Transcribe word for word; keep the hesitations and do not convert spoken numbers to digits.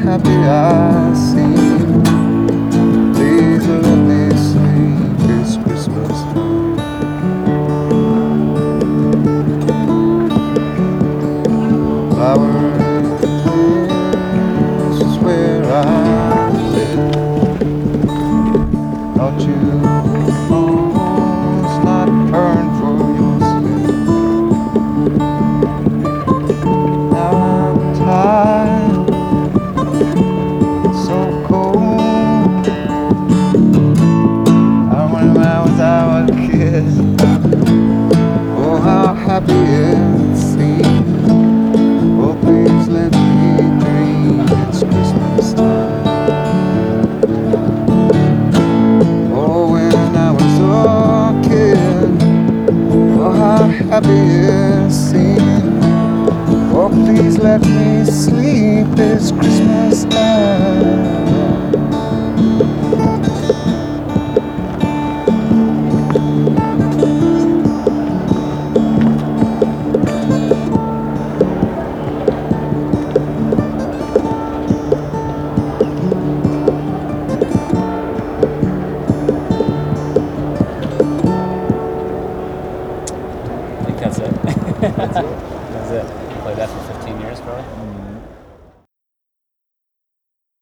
happy I seem. Please let me sleep, it's Christmas time. Flowers, this is where I live. Thought you almost not earn for your sleep. Now I'm tired, so cold. I remember when I was our kid. Oh, how happy it seemed. Oh, please let me dream. It's Christmas time. Oh, when I was a kid. Oh, how happy it seemed. Oh, please let me sleep. It's Christmas time. I think that's it. That's it. That's it. Played that for fifteen years, probably.